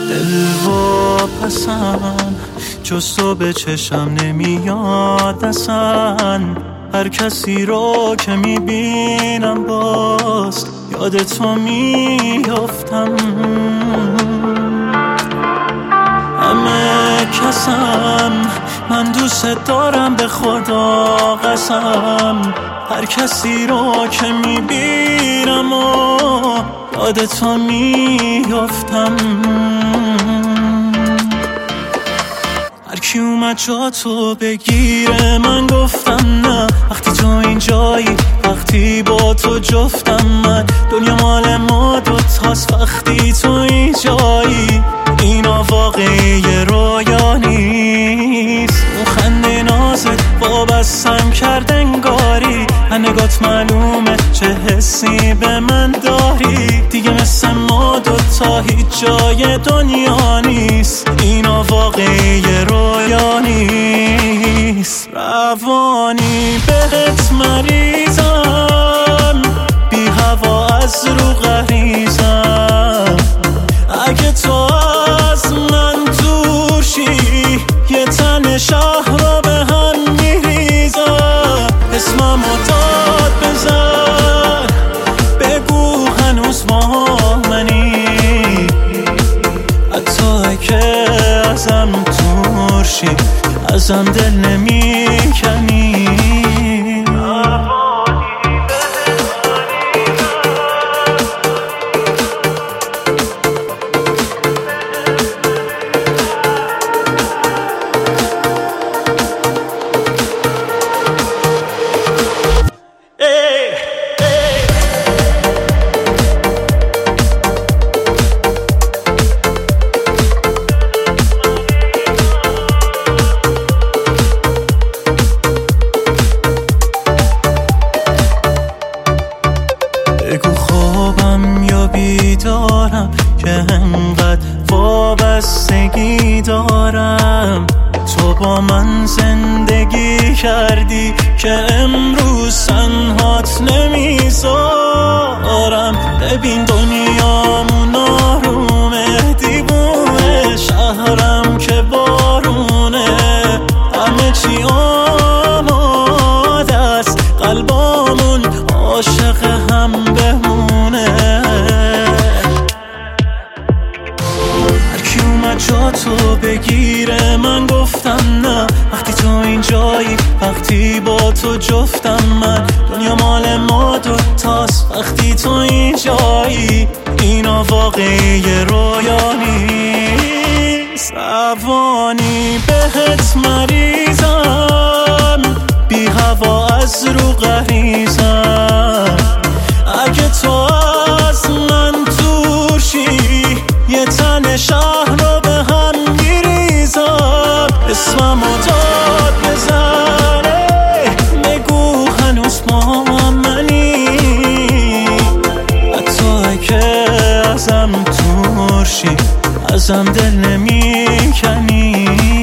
دل و پسم جز تو به چشم نمیاد اصلا. هر کسی رو که میبینم باز یاد تو میافتم. همه کسم من دوست دارم به خدا قسم. هر کسی رو که میبینم و یاد تو میافتم. هر کی اومد جا تو بگیره من گفتم نه. وقتی تو اینجایی وقتی با تو جفتم من. دنیا مال ما دوتاست وقتی تو اینجایی. اینا واقعی رویا نیست. اون خنده نازت وابستم کرد انگاری. نگات معلومه چه حسی به من داری. دیگه مثل ما دوتا هیچ جای دنیا نیست. اینا واقعی رویا نیست. روانی بهت مریضم، بی هوا از رو غریزم. اگه تو از من دور شی یه تن شهر رو به هم میریزم. اسممو داد بزن بگو هنوز با منی. حتی که ازم دور شی ازم دل نمیکنی. بگو خوابم یا بیدارم که انقدر وابستگی دارم. تو با من زندگی کردی که امروز تنهات نمیذارم. ببین دنیامون آرومه، دیوونه شهرم که بارونه. همه چی آماده است، قلبامون عاشق هم بمونه. هر کی اومد جا تو بگیره من گفتم نه. وقتی تو اینجایی وقتی با تو جفتم من. دنیا مال ما دوتاست وقتی تو اینجایی. اینا واقعی رویا نیست. روانی بهت مریضم، بی هوا از رو غریزم. اگه تو از من دور شی یه تن شهر رو به هم میریزم. اسممو داد بزنه بگو هنوز با منی. حتی که ازم دور شی ازم دل نمیکنی.